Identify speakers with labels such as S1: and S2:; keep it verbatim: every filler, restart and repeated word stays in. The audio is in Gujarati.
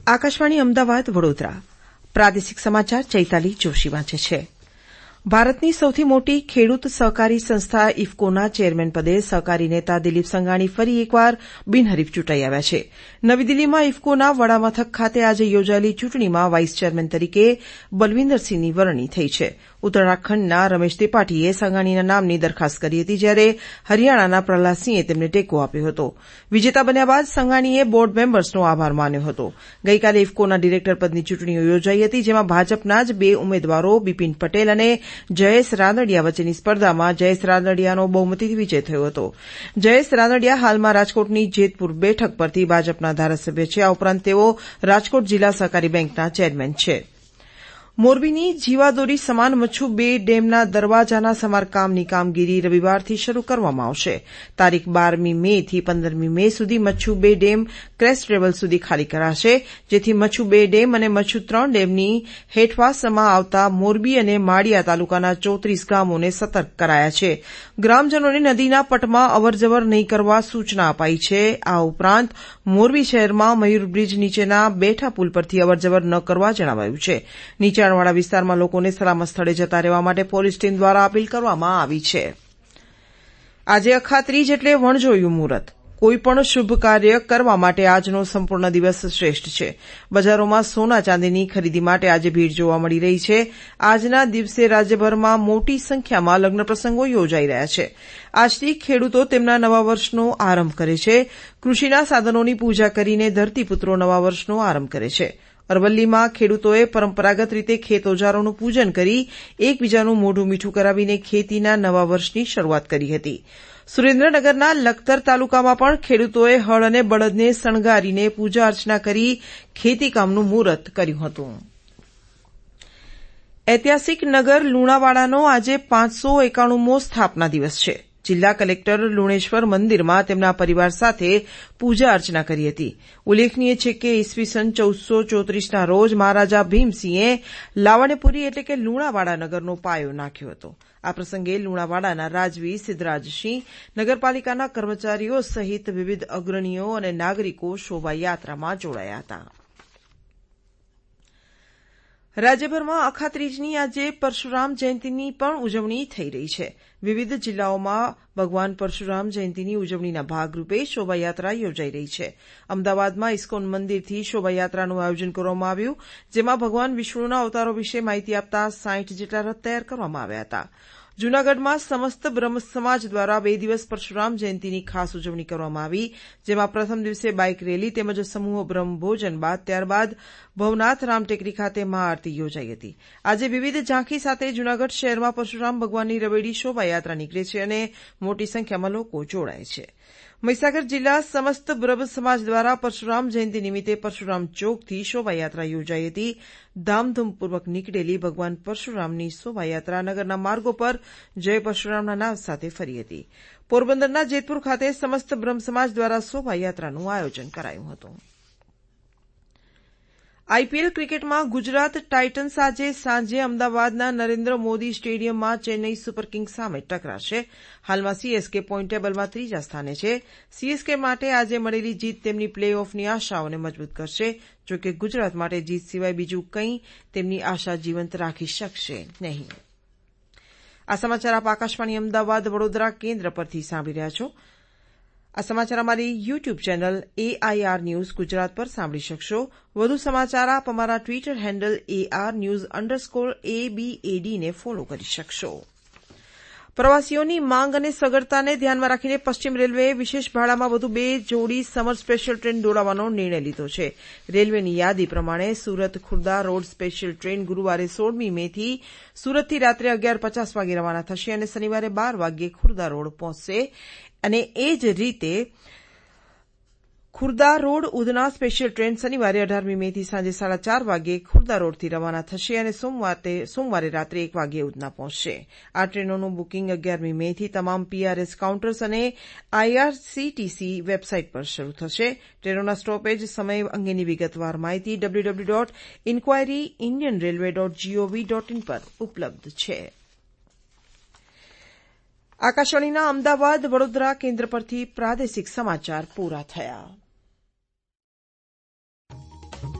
S1: આકાશવાણી અમદાવાદ વડોદરા પ્રાદેશિક સમાચાર ચૈતાલી જોશી વાંચે છે. ભારતની સૌથી મોટી ખેડૂત સહકારી સંસ્થા ઇફકોના ચેરમેન પદે સહકારી નેતા દિલીપ સંઘાણી ફરી એકવાર બિનહરીફ ચૂંટાઈ આવ્યા છે. નવી દિલ્હીમાં ઇફકોના વડામથક ખાતે આજે યોજાયેલી ચૂંટણીમાં વાઇસ ચેરમેન તરીકે બલવિંદરસિંહની વરણી થઈ છે. ઉત્તરાખંડના રમેશ ત્રિપાઠીએ સંઘાણીના નામની દરખાસ્ત કરી હતી, જ્યારે હરિયાણાના પ્રહલાદસિંહે તેમને ટેકો આપ્યો હતો. વિજેતા બન્યા બાદ સંઘાણીએ બોર્ડ મેમ્બર્સનો આભાર માન્યો હતો. ગઈકાલે ઇફકોના ડિરેક્ટર પદની ચૂંટણીઓ યોજાઈ હતી, જેમાં ભાજપના જ બે ઉમેદવારો બિપિન પટેલ અને જયેશ રાદડિયા વચ્ચેની સ્પર્ધામાં જયેશ રાદડિયાનો બહુમતીથી વિજય થયો હતો. જયેશ રાદડિયા હાલમાં રાજકોટની જેતપુર બેઠક પરથી ભાજપના ધારાસભ્ય છે. આ ઉપરાંત તેઓ રાજકોટ જિલ્લા સહકારી બેંકના ચેરમેન છે. મોરબીની જીવાદોરી સમાન મચ્છુ બે ડેમના દરવાજાના સમારકામની કામગીરી રવિવારથી શરૂ કરવામાં આવશે. તારીખ બારમી મે થી પંદરમી મે સુધી મચ્છુ બે ડેમ ક્રેસ્ટ લેવલ સુધી ખાલી કરાશે, જેથી મચ્છુ બે ડેમ અને મચ્છુ ત્રણ ડેમની હેઠવાસમાં આવતા મોરબી અને માળિયા તાલુકાના ચોત્રીસ ગામોને સતર્ક કરાયા છે. ગ્રામજનોને નદીના પટમાં અવરજવર નહીં કરવા સૂચના અપાઈ છે. આ ઉપરાંત મોરબી શહેરમાં મયુર બ્રિજ નીચેના બેઠા પુલ પરથી અવરજવર ન કરવા જણાવાયું છે. નીચાણવાળા વિસ્તારમાં લોકોને સલામત સ્થળે જતા રહેવા માટે પોલીસ ટીમ દ્વારા અપીલ કરવામાં આવી છે. આજે અખાત્રીજ એટલે વણજોયું મુહૂર્ત. કોઈપણ શુભ કાર્ય કરવા માટે આજનો સંપૂર્ણ દિવસ શ્રેષ્ઠ છે. બજારોમાં સોના ચાંદીની ખરીદી માટે આજે ભીડ જોવા મળી રહી છે. આજના દિવસે રાજ્યભરમાં મોટી સંખ્યામાં લગ્ન પ્રસંગો યોજાઈ રહ્યા છે. આજથી ખેડૂતો તેમના નવા વર્ષનો આરંભ કરે છે. કૃષિના સાધનોની પૂજા કરીને ધરતીપુત્રો નવા વર્ષનો આરંભ કરે છે. અરવલ્લીમાં ખેડૂતોએ પરંપરાગત રીતે ખેત ઓજારોનું પૂજન કરી એકબીજાનું મોઢું મીઠું કરાવીને ખેતીના નવા વર્ષની શરૂઆત કરી હતી. સુરેન્દ્રનગરના લખતર તાલુકામાં પણ ખેડૂતોએ હળ અને બળદને શણગારીને પૂજા અર્ચના કરી ખેતીકામનું મુહૂર્ત કર્યું હતું. ઐતિહાસિક નગર લુણાવાડાનો આજે પાંચસો એકાણુંમો સ્થાપના દિવસ છે. જિલ્લા કલેક્ટર લુણેશ્વર મંદિરમાં તેમના પરિવાર સાથે પૂજા અર્ચના કરી હતી. ઉલ્લેખનીય છે કે ઈસવીસન ચૌદસો ચોત્રીસના રોજ મહારાજા ભીમસિંહે લાવણ્યપુરી એટલે કે લુણાવાડા નગરનો પાયો નાખ્યો હતો. આ પ્રસંગે લુણાવાડાના રાજવી સિદ્ધરાજસિંહ, નગરપાલિકાના કર્મચારીઓ સહિત વિવિધ અગ્રણીઓ અને નાગરિકો શોભાયાત્રામાં જોડાયા હતા. રાજ્યભરમાં અખાત્રીજની આજે પરશુરામ જયંતિની પણ ઉજવણી થઈ રહી છે. વિવિધ જિલ્લાઓમાં ભગવાન પરશુરામ જયંતિની ઉજવણીના ભાગરૂપે શોભાયાત્રા યોજાઈ રહી છે. અમદાવાદમાં ઇસ્કોન મંદિરથી શોભાયાત્રાનું આયોજન કરવામાં આવ્યું, જેમાં ભગવાન વિષ્ણુના અવતારો વિશે માહિતી આપતા સાઠ જેટલા રથ તૈયાર કરવામાં આવ્યા હતા. જૂનાગઢમાં સમસ્ત બ્રહ્મ સમાજ દ્વારા બે દિવસ પરશુરામ જયંતિની ખાસ ઉજવણી કરવામાં આવી, જેમાં પ્રથમ દિવસે બાઇક રેલી તેમજ સમૂહ બ્રહ્મભોજન બાદ ત્યારબાદ ભવનાથ રામટેકરી ખાતે મહાઆરતી યોજાઈ હતી. આજે વિવિધ ઝાંખી સાથે જૂનાગઢ શહેરમાં પરશુરામ ભગવાનની રવેડી શોભાયાત્રા નીકળે છે અને મોટી સંખ્યામાં લોકો જોડાય છે. મહીસાગર જિલ્લા સમસ્ત બ્રહ્મ સમાજ દ્વારા પરશુરામ જયંતિ નિમિત્તે પરશુરામ ચોકથી શોભાયાત્રા યોજાઈ હતી. ધામધૂમપૂર્વક નીકળેલી ભગવાન પરશુરામની શોભાયાત્રા નગરના માર્ગો પર જય પરશુરામના નાદ સાથે ફરી હતી. પોરબંદરના જેતપુર ખાતે સમસ્ત બ્રહ્મ સમાજ દ્વારા શોભાયાત્રાનું આયોજન કરાયું હતું. આઈપીએલ ક્રિકેટમાં ગુજરાત ટાઇટન્સ આજે સાંજે અમદાવાદના નરેન્દ્ર મોદી સ્ટેડિયમમાં ચેન્નઈ સુપર કિંગ્સ સામે ટકરાશે. હાલમાં સીએસકે પોઈન્ટ ટેબલમાં ત્રીજા સ્થાને છે. સીએસકે માટે આજે મળેલી જીત તેમની પ્લે ઓફની આશાઓને મજબૂત કરશે. જો કે ગુજરાત માટે જીત સિવાય બીજું કંઈ તેમની આશા જીવંત રાખી શકશે નહીં. આ સમાચાર આપ આકાશવાણી અમદાવાદ વડોદરા કેન્દ્ર પરથી સાંભળી રહ્યા છો. આ સમાચાર અમારી YouTube channel AIR news Gujarat પર સાંભળી શકશો. વધુ સમાચાર આપ અમારા Twitter handle AR news underscore એબીએડીને ફોલો કરી શકશો. પ્રવાસીઓની માંગ અને સગવડતાને ધ્યાનમાં રાખીને પશ્ચિમ રેલવેએ વિશેષ ભાડામાં વધુ બે જોડી સમર સ્પેશિયલ ટ્રેન દોડાવવાનો નિર્ણય લીધો છે. રેલવેની યાદી પ્રમાણે Surat Khurda road special train ગુરૂવારે સોળમી મે થી સુરતથી રાત્રે અગિયાર પચાસ વાગે રવાના થશે અને શનિવારે બાર વાગ્યે ખુર્દા રોડ પહોંચશે. અને એ જ રીતે Khurda road Udhna special train શનિવારે અઢારમી મે થી સાંજે સાડા ચાર વાગ્યે ખુર્દા રોડથી રવાના થશે અને સોમવારે સોમવારે રાત્રે એક વાગ્યે ઉધના પહોંચશે. આ ટ્રેનોનું બુકિંગ અગિયારમી મે થી તમામ પીઆરએસ કાઉન્ટર્સ અને આઈઆરસીટીસી વેબસાઇટ પર શરૂ થશે. ટ્રેનોના સ્ટોપેજ સમય અંગેની વિગતવાર માહિતી W W W dot enquiry Indian railway dot GOV dot in પર ઉપલબ્ધ છે. આકાશવાણીના અમદાવાદ વડોદરા કેન્દ્ર પરથી પ્રાદેશિક સમાચાર પૂરા થયા.